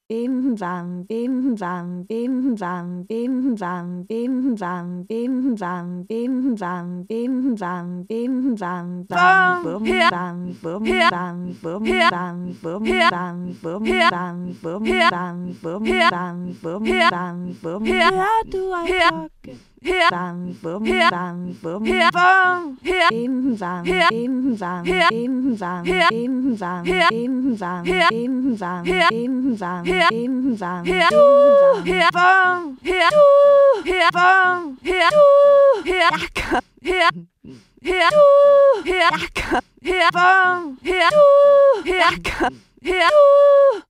bim bam bim bam bim bam bim bam bim bam bim bam bim bam bim bam bim bam bam bum bam bum bam bum bam bum bam bum bam bum bam bum bam bum bam bum. Her du er bam bum bam bum bam bim bam bim bam bim bam bim bam bim bam bim bam bim bam bim bam bim bam